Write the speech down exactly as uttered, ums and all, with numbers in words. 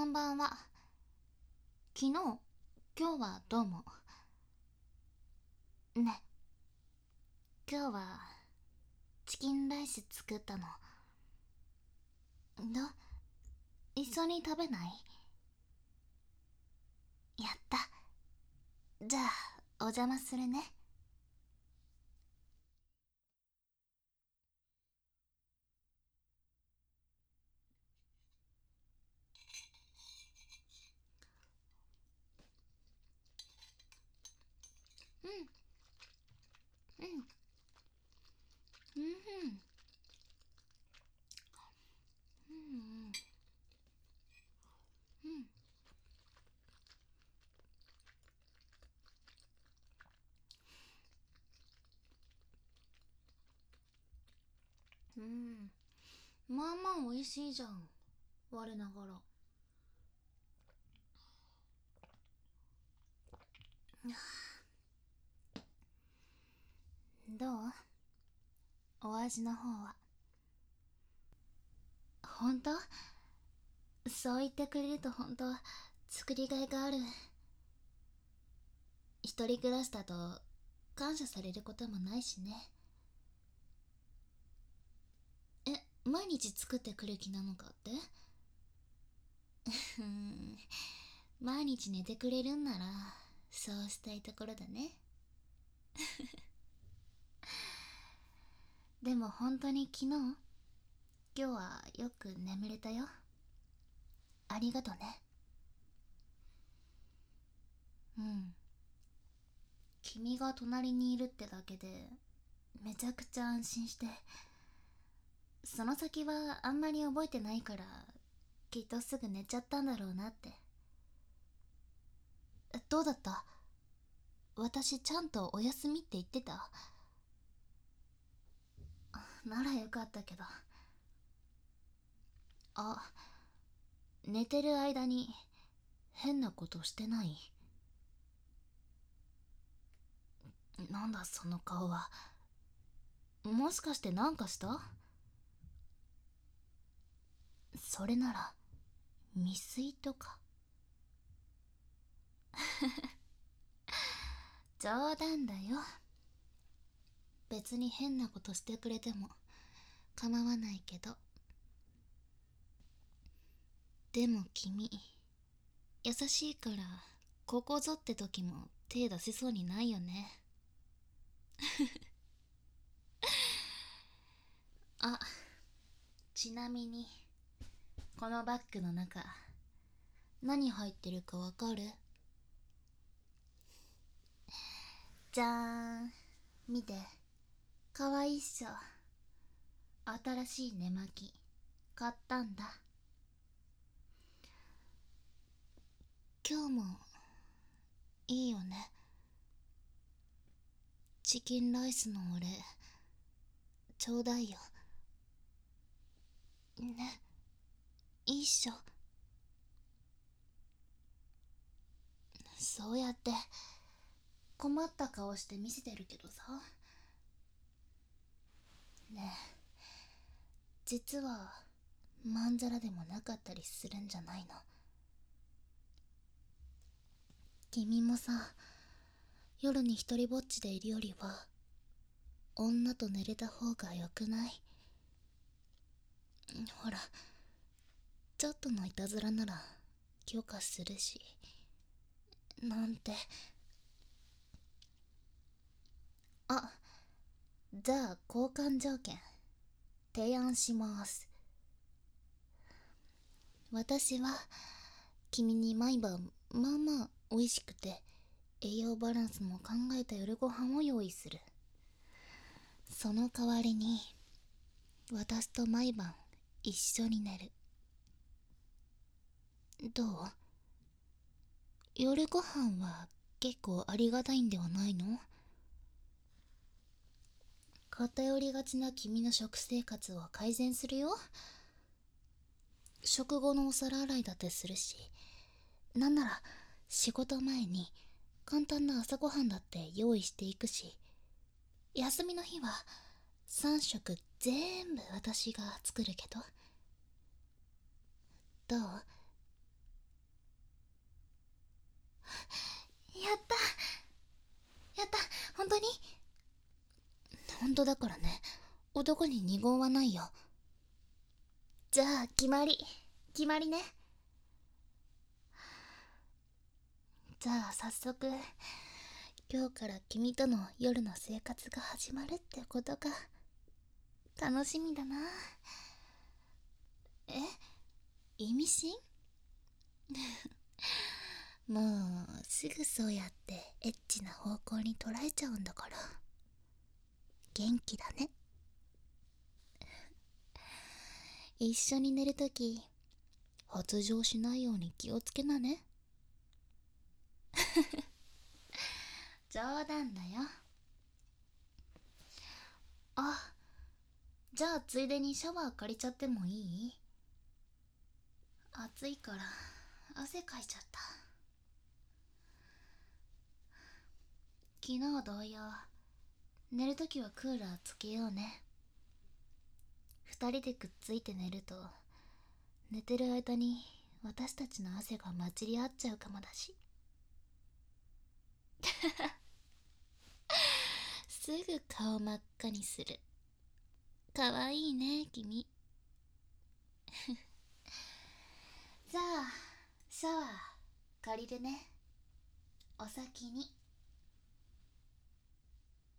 こんばんは。昨日、今日はどうも。ね、今日はチキンライス作ったの。ど、一緒に食べない？やった。じゃあ、お邪魔するね。うん、うん、うん、うん、うん、うん。まあまあ美味しいじゃん。我ながら。どう？お味の方は。ほんと？そう言ってくれるとほんと、作りがいがある。一人暮らしだと感謝されることもないしね。え、毎日作ってくる気なのかって？うーん、毎日寝てくれるんならそうしたいところだね。でも本当に昨日今日はよく眠れたよ。ありがとね。うん、君が隣にいるってだけでめちゃくちゃ安心して。その先はあんまり覚えてないから、きっとすぐ寝ちゃったんだろうなって。どうだった？私ちゃんとお休みって言ってた？ならよかったけど。あ、寝てる間に変なことしてない？なんだその顔は。もしかしてなんかした？それなら未遂とか？冗談だよ。別に変なことしてくれても構わないけど。でも君優しいから、ここぞって時も手出せそうにないよね。あ、ちなみにこのバッグの中何入ってるかわかる？じゃーん、見て。かわいいっしょ。新しい寝巻き買ったんだ。今日もいいよね。チキンライスのお礼ちょうだいよ。ね、いいっしょ。そうやって困った顔して見せてるけどさ。ねえ、実はまんざらでもなかったりするんじゃないの？君もさ、夜に一人ぼっちでいるよりは女と寝れた方がよくない？ほら、ちょっとのいたずらなら許可するし、なんて。あ、じゃあ交換条件提案します。私は君に毎晩まあまあ美味しくて栄養バランスも考えた夜ご飯を用意する。その代わりに私と毎晩一緒に寝る。どう？夜ご飯は結構ありがたいんではないの？偏りがちな君の食生活を改善するよ。食後のお皿洗いだってするし、なんなら仕事前に簡単な朝ごはんだって用意していくし、休みの日はさん食全部私が作るけど。どう？ やった、やった、本当に？本当だからね、男に二言はないよ。じゃあ決まり、決まりね。じゃあ早速、今日から君との夜の生活が始まるってことか。楽しみだな。え、意味深？もうすぐそうやってエッチな方向に捉えちゃうんだから、元気だね。一緒に寝るとき発情しないように気をつけなね。冗談だよ。あ、じゃあついでにシャワー借りちゃってもいい？暑いから汗かいちゃった。昨日同様、寝るときはクーラーつけようね。二人でくっついて寝ると、寝てる間に私たちの汗が混じり合っちゃうかもだし。すぐ顔真っ赤にする。かわいいね君。じゃあシャワー借りるね、お先に。